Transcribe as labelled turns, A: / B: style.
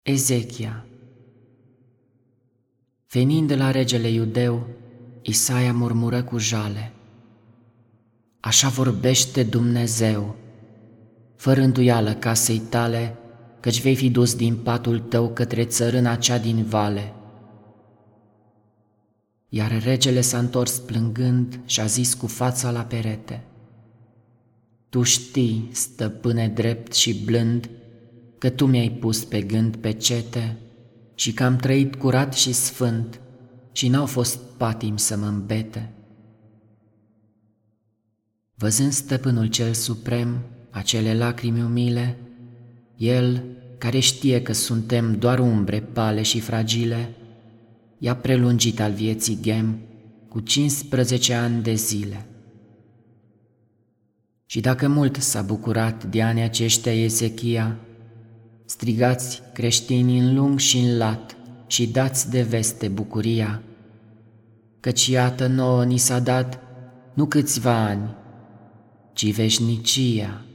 A: Ezechia. Venind de la regele iudeu, Isaia murmură cu jale: Așa vorbește Dumnezeu, fără îndoială casei tale, căci vei fi dus din patul tău către țărâna cea din vale. Iar regele s-a întors plângând și a zis cu fața la perete: Tu știi, stăpâne drept și blând, că tu mi-ai pus pe gând pecete și că am trăit curat și sfânt și n-au fost patimi să mă îmbete. Văzând stăpânul cel suprem acele lacrimi umile, el, care știe că suntem doar umbre pale și fragile, i-a prelungit al vieții ghem cu 15 ani de zile. Și dacă mult s-a bucurat de anii aceștia Ezechia, strigați creștinii în lung și în lat și dați de veste bucuria, căci iată nouă ni s-a dat nu câțiva ani, ci veșnicia.